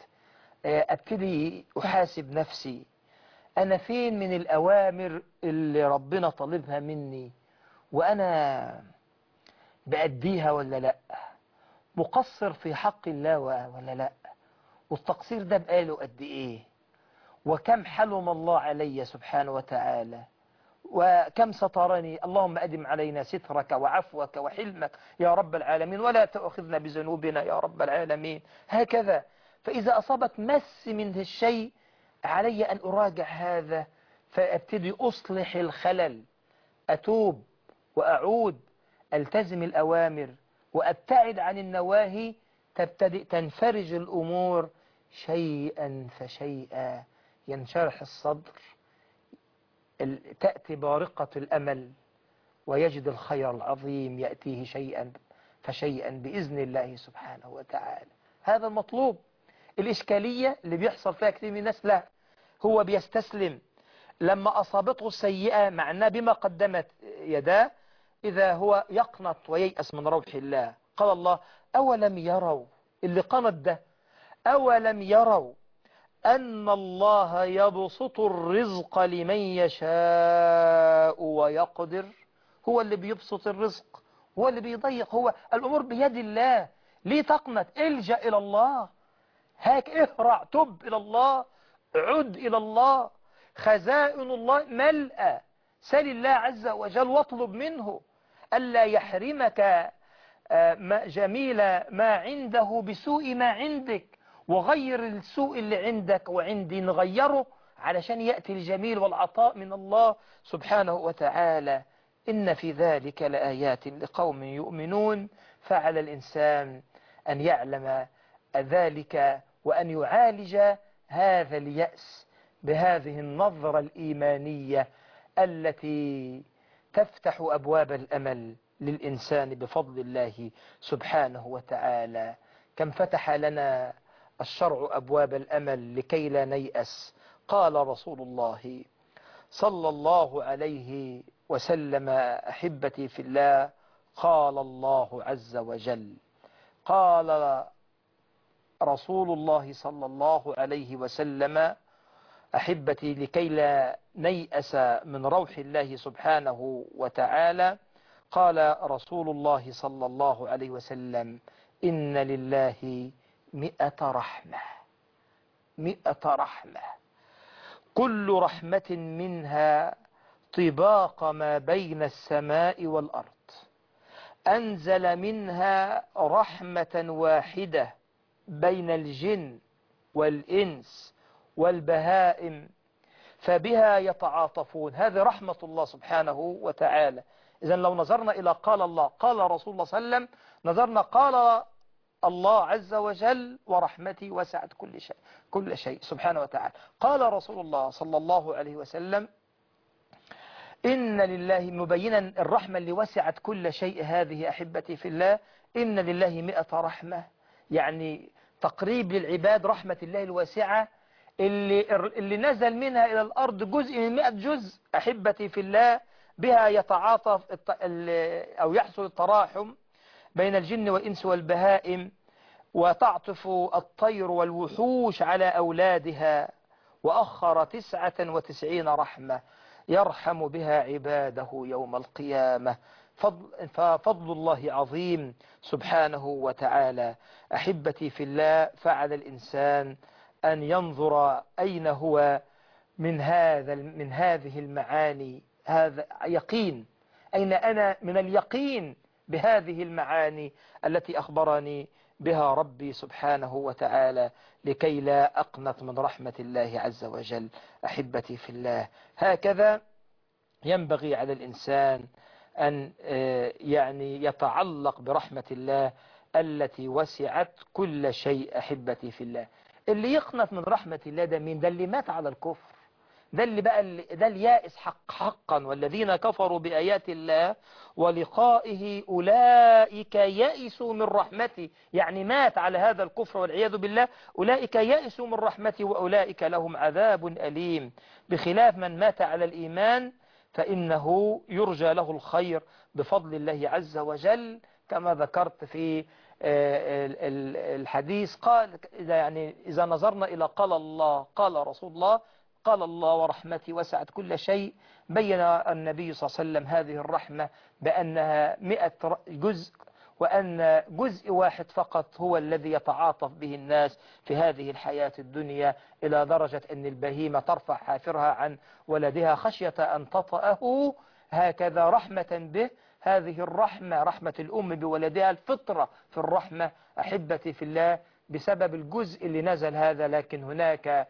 أبتدي أحاسب نفسي، أنا فين من الأوامر اللي ربنا طالبها مني وأنا بأديها ولا لا؟ مقصر في حق الله ولا لا؟ والتقصير ده بقاله قد إيه؟ وكم حلم الله علي سبحانه وتعالى، وكم سترني. اللهم أدم علينا سترك وعفوك وحلمك يا رب العالمين، ولا تأخذنا بذنوبنا يا رب العالمين. هكذا. فإذا أصابت مس من الشيء علي أن أراجع هذا، فأبتدي أصلح الخلل، أتوب وأعود، ألتزم الأوامر وأبتعد عن النواهي. تبتدئ تنفرج الأمور شيئا فشيئا، ينشرح الصدر، تأتي بارقة الأمل، ويجد الخير العظيم يأتيه شيئا فشيئا بإذن الله سبحانه وتعالى. هذا المطلوب. الإشكالية اللي بيحصل فيها كثير من الناس، لا، هو بيستسلم لما أصابته السيئة مع أنها بما قدمت يداه، إذا هو يقنط وييأس من روح الله. قال الله: أولم يروا، اللي قنط ده، أولم يروا أن الله يبسط الرزق لمن يشاء ويقدر. هو اللي بيبسط الرزق، هو اللي بيضيق، هو الأمور بيد الله. ليه تقنط؟ الجأ إلى الله، هاك اهرع، تب إلى الله، عد إلى الله. خزائن الله ملأى. سل الله عز وجل واطلب منه ألا يحرمك جميل ما عنده بسوء ما عندك. وغير السوء اللي عندك وعندي، نغيره علشان يأتي الجميل والعطاء من الله سبحانه وتعالى. إن في ذلك لآيات لقوم يؤمنون. فعلى الإنسان أن يعلم ذلك وأن يعالج هذا اليأس بهذه النظرة الإيمانية التي تفتح أبواب الأمل للإنسان بفضل الله سبحانه وتعالى. كم فتح لنا الشرع أبواب الأمل لكي لا نيأس. قال رسول الله صلى الله عليه وسلم: أحبتي في الله، قال الله عز وجل، قال رسول الله صلى الله عليه وسلم: أحبتي لكي لا نيأس من روح الله سبحانه وتعالى، قال رسول الله صلى الله عليه وسلم: إن لله مئة رحمة. مئة رحمة، كل رحمة منها طباق ما بين السماء والأرض، أنزل منها رحمة واحدة بين الجن والإنس والبهائم فبها يتعاطفون. هذه رحمة الله سبحانه وتعالى. إذن لو نظرنا إلى قال الله قال رسول الله صلى الله عليه وسلم، نظرنا قال الله عز وجل ورحمتي وسعت كل شيء كل شيء سبحانه وتعالى. قال رسول الله صلى الله عليه وسلم إن لله، مبينا الرحمة اللي وسعت كل شيء هذه أحبتي في الله، إن لله مئة رحمة، يعني تقريب للعباد رحمة الله الواسعة اللي, اللي نزل منها إلى الأرض جزء من مئة جزء أحبتي في الله، بها يتعاطف أو يحصل التراحم بين الجن والإنس والبهائم، وتعطف الطير والوحوش على أولادها، وأخر تسعة وتسعين رحمة يرحم بها عباده يوم القيامة. فضل, ففضل الله عظيم سبحانه وتعالى. أحبتي في الله، فعلى الإنسان أن ينظر أين هو من هذا من هذه المعاني. هذا يقين، أين أنا من اليقين بهذه المعاني التي أخبرني بها ربي سبحانه وتعالى، لكي لا أقنط من رحمة الله عز وجل. أحبتي في الله، هكذا ينبغي على الإنسان أن يعني يتعلق برحمة الله التي وسعت كل شيء. أحبتي في الله، اللي يقنط من رحمة الله ده مين؟ ده اللي مات على الكفر، ده اللي بقى ده اليائس حق حقا. والذين كفروا بآيات الله ولقائه أولئك يئسوا من رحمتي، يعني مات على هذا الكفر والعياذ بالله، أولئك يئسوا من رحمتي وأولئك لهم عذاب أليم. بخلاف من مات على الإيمان فإنه يرجى له الخير بفضل الله عز وجل، كما ذكرت في الحديث. قال يعني إذا نظرنا إلى قال الله قال رسول الله قال الله ورحمتي وسعت كل شيء، بين النبي صلى الله عليه وسلم هذه الرحمة بأنها مئة جزء، وأن جزء واحد فقط هو الذي يتعاطف به الناس في هذه الحياة الدنيا، إلى درجة أن البهيمة ترفع حافرها عن ولدها خشية أن تطأه، هكذا رحمة به. هذه الرحمة رحمة الأم بولدها، الفطرة في الرحمة أحبتي في الله، بسبب الجزء اللي نزل هذا. لكن هناك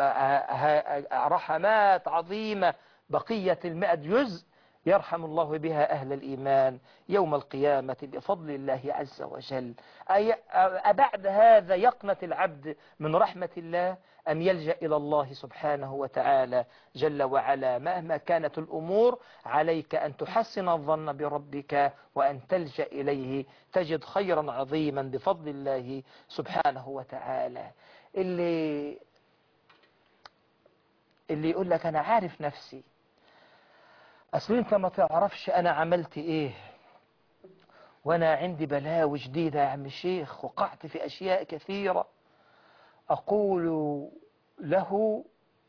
رحمات عظيمة بقية المئة جزء يرحم الله بها أهل الإيمان يوم القيامة بفضل الله عز وجل. أبعد هذا يقنط العبد من رحمة الله أم يلجأ إلى الله سبحانه وتعالى جل وعلا؟ مهما كانت الأمور عليك أن تحسن الظن بربك وأن تلجأ إليه، تجد خيرا عظيما بفضل الله سبحانه وتعالى. اللي اللي يقول لك أنا عارف نفسي، أصل أنت ما تعرفش أنا عملت إيه، وأنا عندي بلاوي جديدة يا عم الشيخ، وقعت في أشياء كثيرة. أقول له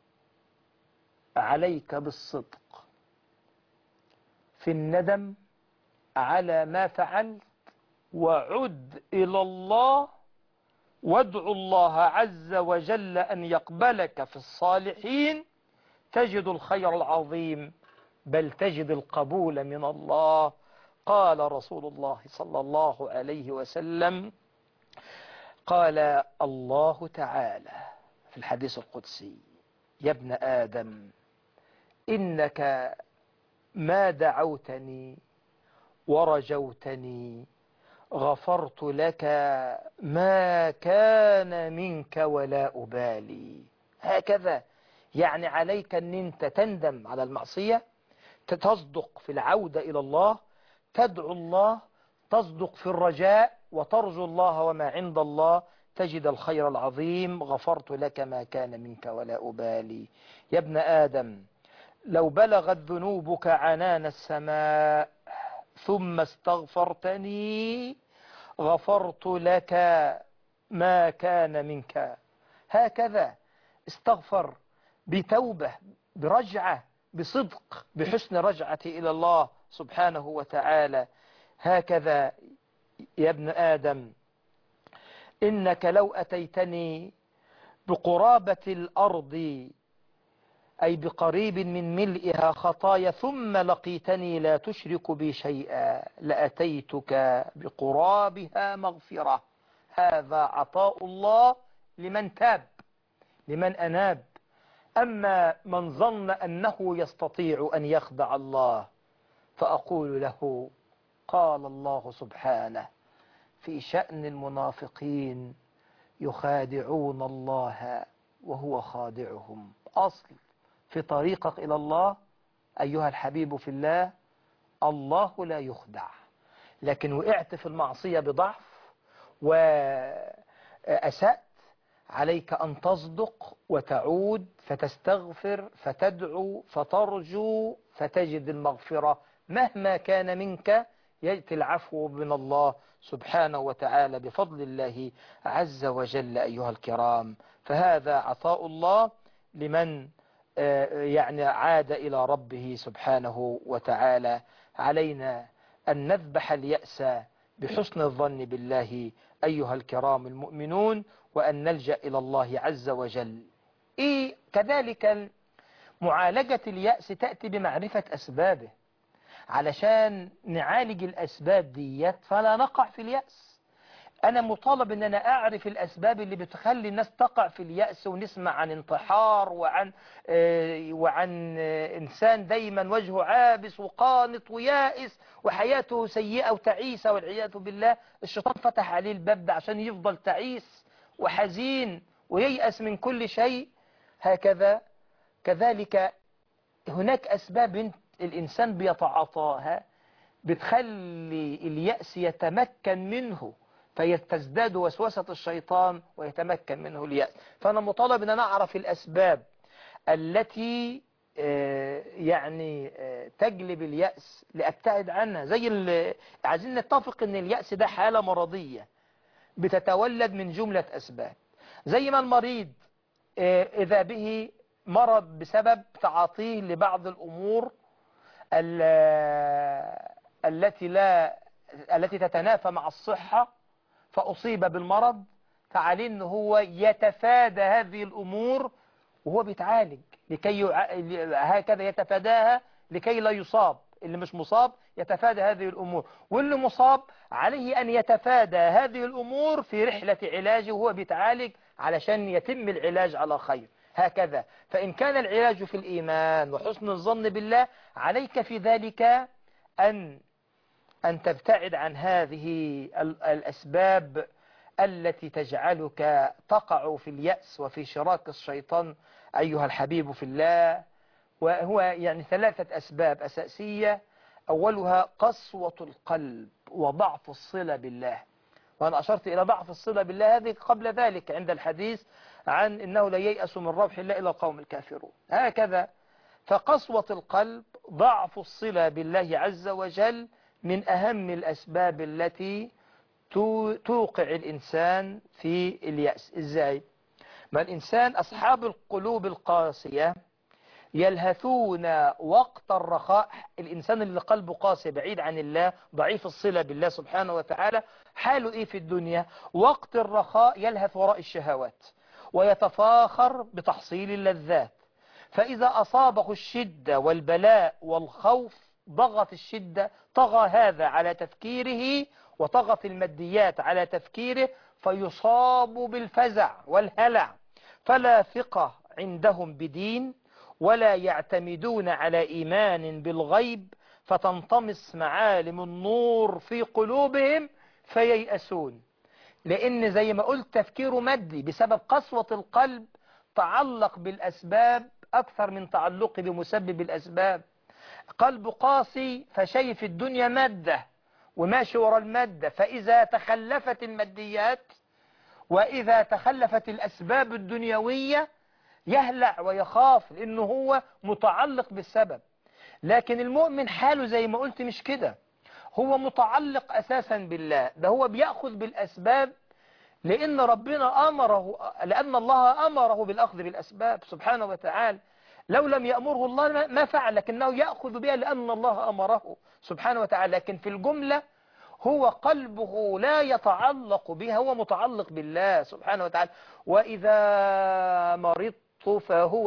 عليك بالصدق في الندم على ما فعلت، وعد إلى الله وادعو الله عز وجل أن يقبلك في الصالحين، تجد الخير العظيم، بل تجد القبول من الله. قال رسول الله صلى الله عليه وسلم، قال الله تعالى في الحديث القدسي: يا ابن آدم إنك ما دعوتني ورجوتني غفرت لك ما كان منك ولا أبالي. هكذا يعني عليك أن أنت تندم على المعصية، تصدق في العودة إلى الله، تدعو الله، تصدق في الرجاء وترجو الله وما عند الله، تجد الخير العظيم. غفرت لك ما كان منك ولا أبالي. يا ابن آدم لو بلغت ذنوبك عنان السماء ثم استغفرتني غفرت لك ما كان منك. هكذا استغفر بتوبة، برجعة، بصدق، بحسن رجعتي إلى الله سبحانه وتعالى. هكذا يا ابن آدم إنك لو أتيتني بقرابة الأرض أي بقريب من ملئها خطايا ثم لقيتني لا تشرك بي شيئا لأتيتك بقرابها مغفرة. هذا عطاء الله لمن تاب، لمن أناب. أما من ظن أنه يستطيع أن يخدع الله فأقول له قال الله سبحانه في شأن المنافقين يخادعون الله وهو خادعهم. أصل في طريقك إلى الله أيها الحبيب في الله، الله لا يخدع. لكن وقعت في المعصية بضعف وأسأت، عليك أن تصدق وتعود فتستغفر فتدعو فترجو فتجد المغفرة. مهما كان منك يأتي العفو من الله سبحانه وتعالى بفضل الله عز وجل. أيها الكرام، فهذا عطاء الله لمن يعني عاد إلى ربه سبحانه وتعالى. علينا أن نذبح اليأس بحسن الظن بالله أيها الكرام المؤمنون، وأن نلجأ إلى الله عز وجل. إيه كذلك معالجة اليأس تأتي بمعرفة أسبابه، علشان نعالج الأسباب ديت فلا نقع في اليأس. أنا مطالب أن أنا أعرف الأسباب اللي بتخلي الناس تقع في اليأس، ونسمع عن انتحار وعن آه وعن آه إنسان دايما وجهه عابس وقانط ويائس وحياته سيئة وتعيسة والعياذ بالله. الشيطان فتح عليه الباب ده عشان يفضل تعيس وحزين وييأس من كل شيء. هكذا كذلك هناك أسباب الإنسان بيتعاطاها بتخلي اليأس يتمكن منه، فيتزداد وسوسة الشيطان ويتمكن منه اليأس. فأنا مطالب أن أنا أعرف الأسباب التي يعني تجلب اليأس لأبتعد عنها. زي عايزين نتفق أن اليأس ده حالة مرضية بتتولد من جملة أسباب. زي ما المريض إذا به مرض بسبب تعاطيه لبعض الأمور التي لا التي تتنافى مع الصحة فأصيب بالمرض، فعليه أنه هو يتفادى هذه الأمور وهو بيتعالج لكي يع... هكذا يتفاداها لكي لا يصاب. اللي مش مصاب يتفادى هذه الأمور، واللي مصاب عليه أن يتفادى هذه الأمور في رحلة علاجه وهو بيتعالج علشان يتم العلاج على خير. هكذا فإن كان العلاج في الإيمان وحسن الظن بالله، عليك في ذلك أن أن تبتعد عن هذه الأسباب التي تجعلك تقع في اليأس وفي شراك الشيطان أيها الحبيب في الله. وهو يعني ثلاثة أسباب أساسية. أولها قسوة القلب وضعف الصلة بالله، وأنا أشرت إلى ضعف الصلة بالله هذه قبل ذلك عند الحديث عن إنه لا ييأس من روح الله إلا القوم الكافرون. هكذا فقسوة القلب ضعف الصلة بالله عز وجل من أهم الأسباب التي توقع الإنسان في اليأس. إزاي؟ ما الإنسان أصحاب القلوب القاسية يلهثون وقت الرخاء. الإنسان اللي قلبه قاسي بعيد عن الله ضعيف الصلة بالله سبحانه وتعالى حاله إيه في الدنيا؟ وقت الرخاء يلهث وراء الشهوات ويتفاخر بتحصيل اللذات، فإذا أصابه الشدة والبلاء والخوف ضغط الشدة، طغى هذا على تفكيره وطغت الماديات على تفكيره فيصاب بالفزع والهلع، فلا ثقة عندهم بدين ولا يعتمدون على إيمان بالغيب، فتنطمس معالم النور في قلوبهم فييأسون. لأن زي ما قلت تفكيره مادي بسبب قسوة القلب، تعلق بالأسباب أكثر من تعلقه بمسبب الأسباب. قلب قاسي فشايف الدنيا مادة وماشي ورا المادة، فإذا تخلفت الماديات وإذا تخلفت الأسباب الدنيوية يهلع ويخاف لأنه هو متعلق بالسبب. لكن المؤمن حاله زي ما قلت مش كده، هو متعلق أساسا بالله، ده هو بيأخذ بالأسباب لأن ربنا أمره، لأن الله أمره بالأخذ بالأسباب سبحانه وتعالى. لو لم يأمره الله ما فعل، لكنه يأخذ بها لأن الله أمره سبحانه وتعالى. لكن في الجملة هو قلبه لا يتعلق بها، هو متعلق بالله سبحانه وتعالى. وإذا مرضت فهو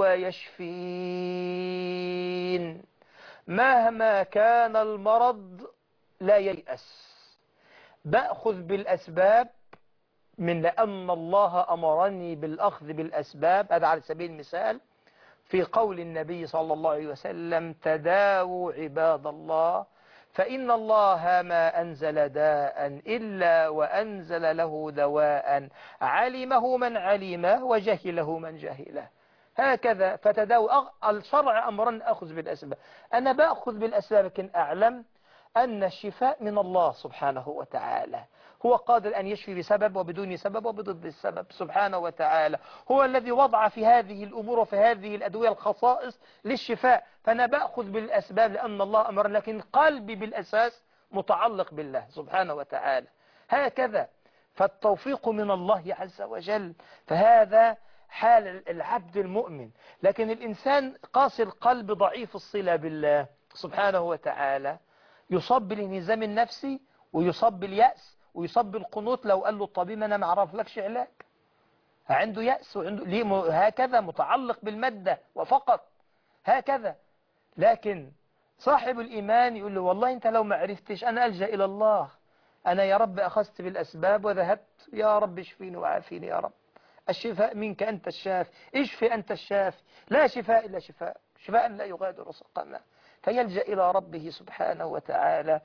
يشفين. مهما كان المرض لا ييأس، بأخذ بالأسباب من لأن الله أمرني بالأخذ بالأسباب. هذا على سبيل المثال في قول النبي صلى الله عليه وسلم: تداووا عباد الله فإن الله ما أنزل داء إلا وأنزل له دواء علمه من علمه وجهله من جهله. هكذا فتداووا. الشرع أمرا أخذ بالأسباب، أنا بأخذ بالأسباب لكن أعلم أن الشفاء من الله سبحانه وتعالى. هو قادر أن يشفي بسبب وبدون سبب وبضد السبب سبحانه وتعالى. هو الذي وضع في هذه الأمور وفي هذه الأدوية الخصائص للشفاء، فأنا بأخذ بالأسباب لأن الله أمر، لكن قلبي بالأساس متعلق بالله سبحانه وتعالى. هكذا فالتوفيق من الله عز وجل. فهذا حال العبد المؤمن. لكن الإنسان قاسي القلب ضعيف الصلة بالله سبحانه وتعالى يصاب بالانهزام النفسي ويصاب باليأس ويصاب بالقنوط. لو قال له الطبيب أنا ما أعرف لكش علاج، عنده يأس وعنده ليه م... هكذا متعلق بالمادة وفقط هكذا. لكن صاحب الإيمان يقول له والله أنت لو ما عرفتش أنا ألجأ إلى الله، أنا يا رب أخذت بالأسباب وذهبت، يا رب اشفيني وعافيني يا رب، الشفاء منك أنت الشافي، اشفي أنت الشافي، لا شفاء إلا شفاء، شفاء لا يغادر سقما. فيلجأ إلى ربه سبحانه وتعالى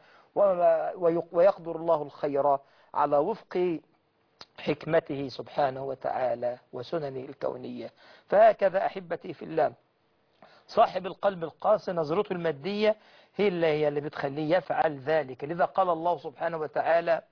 ويقدر الله الخير على وفق حكمته سبحانه وتعالى وسننه الكونية. فهكذا أحبتي في الله صاحب القلب القاسي نظرته المادية هي اللي هي اللي بتخليه يفعل ذلك. لذا قال الله سبحانه وتعالى: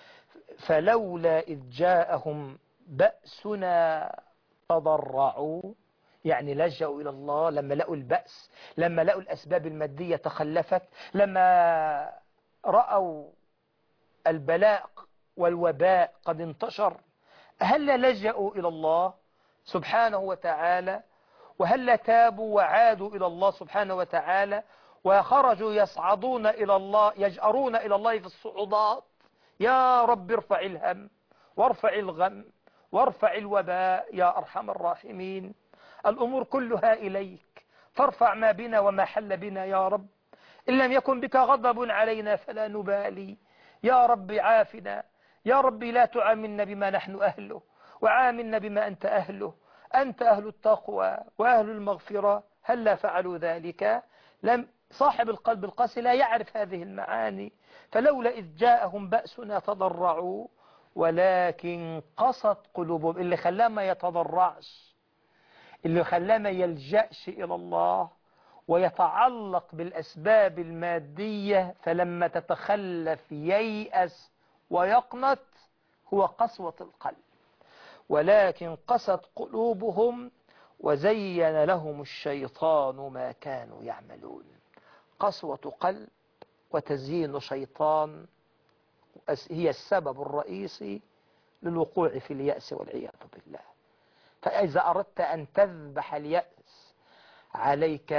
فلولا إذ جاءهم بأسنا تضرعوا، يعني لجأوا إلى الله لما لقوا البأس، لما لقوا الأسباب المادية تخلفت، لما رأوا البلاء والوباء قد انتشر، هل لجأوا إلى الله سبحانه وتعالى؟ وهل تابوا وعادوا إلى الله سبحانه وتعالى وخرجوا يصعدون إلى الله، يجأرون إلى الله في الصعودات: يا رب ارفع الهم وارفع الغم وارفع الوباء يا أرحم الراحمين، الأمور كلها إليك، فارفع ما بنا وما حل بنا يا رب، إن لم يكن بك غضب علينا فلا نبالي، يا رب عافنا، يا رب لا تعاملنا بما نحن أهله وعاملنا بما أنت أهله، أنت أهل التقوى وأهل المغفرة. هل لا فعلوا ذلك؟ لم صاحب القلب القاسي لا يعرف هذه المعاني. فلولا إذ جاءهم بأسنا تضرعوا ولكن قست قلوبهم. اللي خلاه ما يتضرعش، اللي خلاه ما يلجأش إلى الله ويتعلق بالأسباب المادية، فلما تتخلف ييأس ويقنط، هو قسوة القلب. ولكن قست قلوبهم وزين لهم الشيطان ما كانوا يعملون. قسوة قلب وتزيين شيطان هي السبب الرئيسي للوقوع في اليأس والعياذ بالله. فإذا أردت أن تذبح اليأس عليك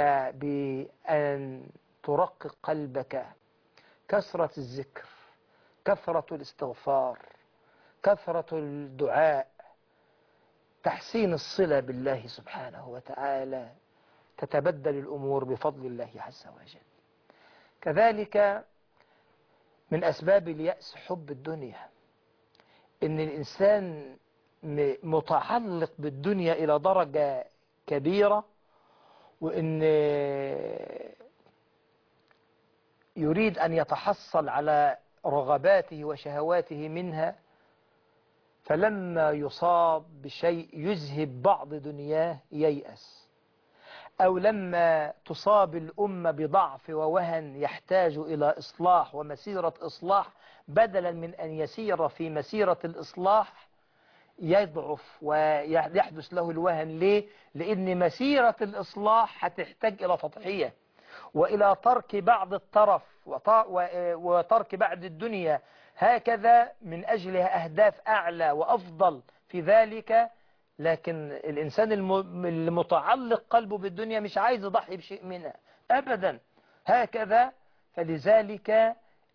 بأن ترقق قلبك، كثرة الذكر، كثرة الاستغفار، كثرة الدعاء، تحسين الصلة بالله سبحانه وتعالى، تتبدل الأمور بفضل الله عز وجل. كذلك من أسباب اليأس حب الدنيا، إن الإنسان متعلق بالدنيا إلى درجة كبيرة، وإن يريد أن يتحصل على رغباته وشهواته منها، فلما يصاب بشيء يذهب بعض دنياه ييأس، أو لما تصاب الأمة بضعف ووهن يحتاج إلى إصلاح ومسيرة إصلاح، بدلا من أن يسير في مسيرة الإصلاح يضعف ويحدث له الوهن. ليه؟ لأن مسيرة الإصلاح هتحتاج إلى تضحية وإلى ترك بعض الطرف وترك بعض الدنيا، هكذا من أجلها أهداف أعلى وأفضل في ذلك. لكن الإنسان المتعلق قلبه بالدنيا مش عايز يضحي بشيء منها أبدا، هكذا. فلذلك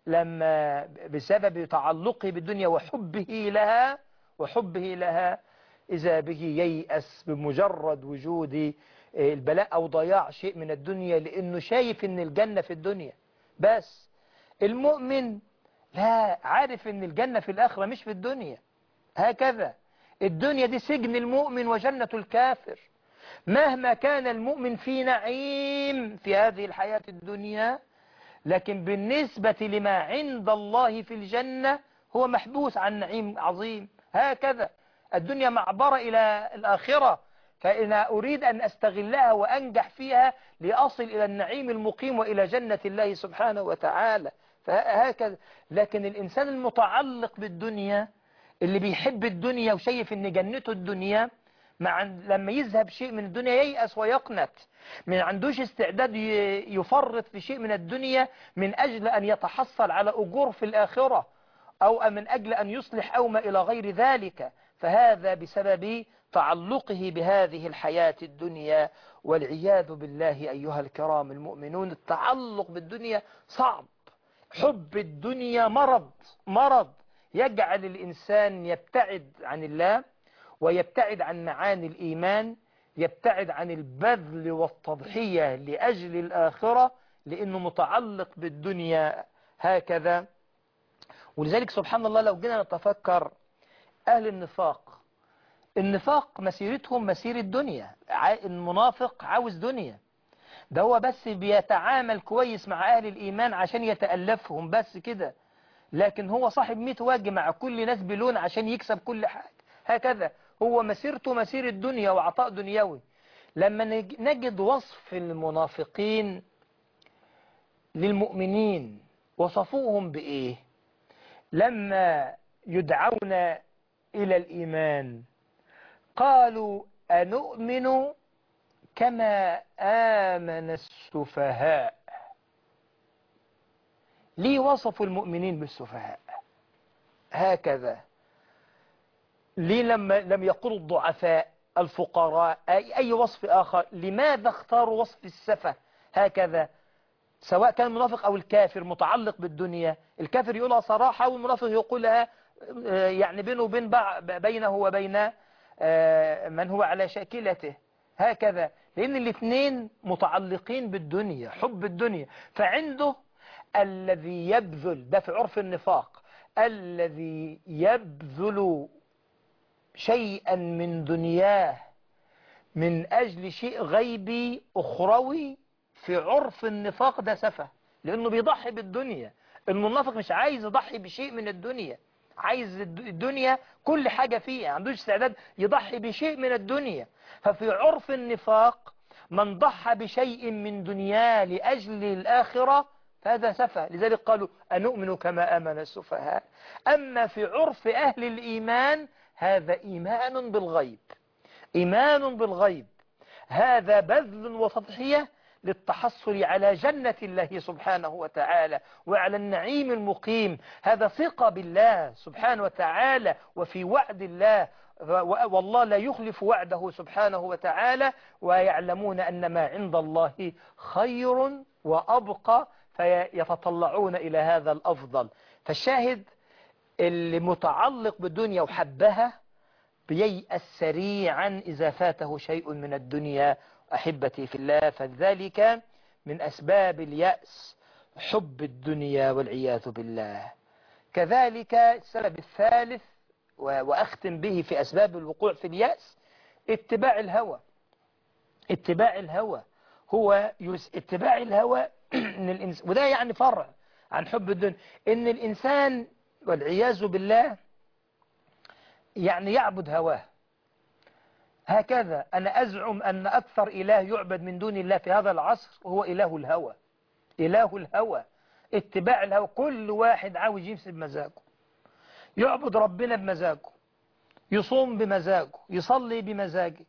لما بسبب تعلقه بالدنيا وحبه لها وحبه لها إذا به ييأس بمجرد وجود البلاء أو ضياع شيء من الدنيا، لأنه شايف إن الجنة في الدنيا بس. المؤمن لا، عارف إن الجنة في الآخرة مش في الدنيا. هكذا الدنيا دي سجن المؤمن وجنة الكافر. مهما كان المؤمن في نعيم في هذه الحياة الدنيا، لكن بالنسبة لما عند الله في الجنة هو محبوس عن نعيم عظيم. هكذا الدنيا معبرة إلى الآخرة، فإن أريد أن أستغلها وأنجح فيها لأصل إلى النعيم المقيم وإلى جنة الله سبحانه وتعالى. فهكذا. لكن الإنسان المتعلق بالدنيا اللي بيحب الدنيا وشايف إن جنته الدنيا، مع لما يذهب شيء من الدنيا ييأس ويقنط، ما عندوش استعداد يفرط في شيء من الدنيا من أجل أن يتحصل على أجور في الآخرة، أو من أجل أن يصلح أو ما إلى غير ذلك. فهذا بسبب تعلقه بهذه الحياة الدنيا، والعياذ بالله. أيها الكرام المؤمنون، التعلق بالدنيا صعب. حب الدنيا مرض مرض يجعل الإنسان يبتعد عن الله، ويبتعد عن معاني الإيمان، يبتعد عن البذل والتضحية لأجل الآخرة، لأنه متعلق بالدنيا. هكذا. ولذلك سبحان الله لو جينا نتفكر أهل النفاق، النفاق مسيرتهم مسير الدنيا. المنافق عاوز دنيا، ده هو بس بيتعامل كويس مع أهل الإيمان عشان يتألفهم بس كده، لكن هو صاحب ميت واجه مع كل ناس بلون عشان يكسب كل حاجة. هكذا هو مسيرته مسير الدنيا وعطاء دنيوي. لما نجد وصف المنافقين للمؤمنين، وصفوهم بإيه؟ لما يدعون إلى الإيمان قالوا أنؤمن كما آمن السفهاء. ليه وصفوا المؤمنين بالسفهاء؟ هكذا. ليه لما لم يقولوا الضعفاء الفقراء أي, أي وصف آخر؟ لماذا اختاروا وصف السفه؟ هكذا. سواء كان المنافق أو الكافر متعلق بالدنيا، الكافر يقولها صراحة والمنافق يقولها يعني بينه وبين بينه وبين من هو على شاكلته. هكذا. لأن الاثنين متعلقين بالدنيا، حب الدنيا. فعنده الذي يبذل، ده في عرف النفاق، الذي يبذل شيئا من دنياه من أجل شيء غيبي أخروي، في عرف النفاق ده سفه، لأنه بيضحي بالدنيا. المنافق مش عايز يضحي بشيء من الدنيا، عايز الدنيا كل حاجة فيها، عندوش استعداد يضحي بشيء من الدنيا. ففي عرف النفاق من ضحى بشيء من دنياه لأجل الآخرة فهذا سفه. لذلك قالوا أنؤمن كما آمن السفهاء. أما في عرف أهل الإيمان هذا إيمان بالغيب، إيمان بالغيب، هذا بذل وتضحية للتحصل على جنة الله سبحانه وتعالى وعلى النعيم المقيم. هذا ثقة بالله سبحانه وتعالى وفي وعد الله، والله لا يخلف وعده سبحانه وتعالى، ويعلمون أن ما عند الله خير وأبقى، فيتطلعون إلى هذا الأفضل. فالشاهد اللي متعلق بالدنيا وحبها بييأس سريعا إذا فاته شيء من الدنيا. أحبتي في الله، فذلك من أسباب اليأس حب الدنيا والعياذ بالله. كذلك السبب الثالث وأختم به في أسباب الوقوع في اليأس اتباع الهوى. اتباع الهوى هو يس... اتباع الهوى إن الإنس... وده يعني فرع عن حب الدنيا، إن الإنسان والعياذ بالله يعني يعبد هواه. هكذا أنا أزعم أن أكثر إله يعبد من دون الله في هذا العصر هو إله الهوى. إله الهوى، اتباع الهوى. كل واحد عاوز يمسك بمزاجه، يعبد ربنا بمزاجه، يصوم بمزاجه، يصلي بمزاجه،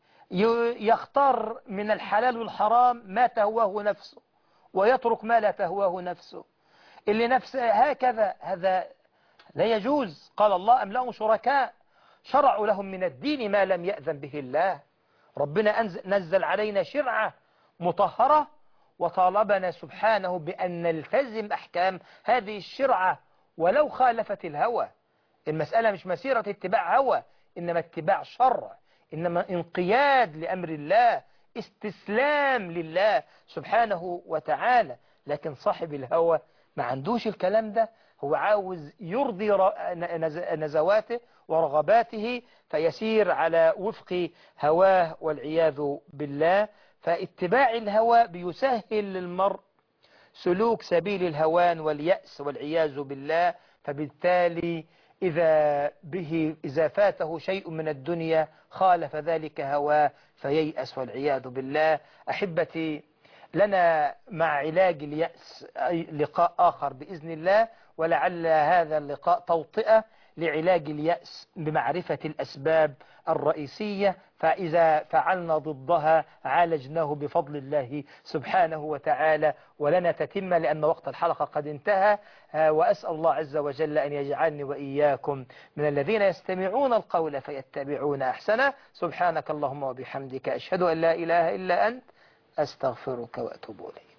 يختار من الحلال والحرام ما تهواه نفسه، ويترك ما لا تهواه نفسه. اللي نفسه هكذا هذا لا يجوز. قال الله أم لهم شركاء شرعوا لهم من الدين ما لم يأذن به الله. ربنا أنزل نزل علينا شرعة مطهرة وطالبنا سبحانه بأن نلتزم أحكام هذه الشرعة ولو خالفت الهوى. المسألة مش مسيرة اتباع هوى، إنما اتباع شرع، إنما انقياد لأمر الله، استسلام لله سبحانه وتعالى. لكن صاحب الهوى ما عندوش الكلام ده، هو عاوز يرضي نزواته ورغباته فيسير على وفق هواه والعياذ بالله. فاتباع الهوى بيسهل للمرء سلوك سبيل الهوان واليأس والعياذ بالله. فبالتالي إذا به إذا فاته شيء من الدنيا خالف ذلك هواه فييأس والعياذ بالله. أحبتي، لنا مع علاج اليأس لقاء آخر بإذن الله، ولعل هذا اللقاء توطئة لعلاج اليأس بمعرفة الأسباب الرئيسية، فإذا فعلنا ضدها عالجناه بفضل الله سبحانه وتعالى. ولنا تتمة لأن وقت الحلقة قد انتهى، وأسأل الله عز وجل أن يجعلني وإياكم من الذين يستمعون القول فيتبعون أحسنه. سبحانك اللهم وبحمدك، أشهد أن لا إله إلا أنت، أستغفرك وأتوب إليك.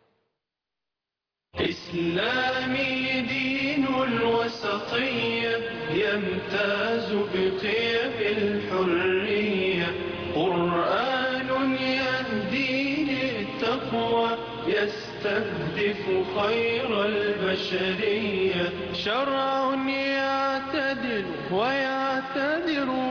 إسلامي دين الوسطية يمتاز بقيم الحرية، قرآن يهدي للتقوى يستهدف خير البشرية، شرع يعتدل ويعتذر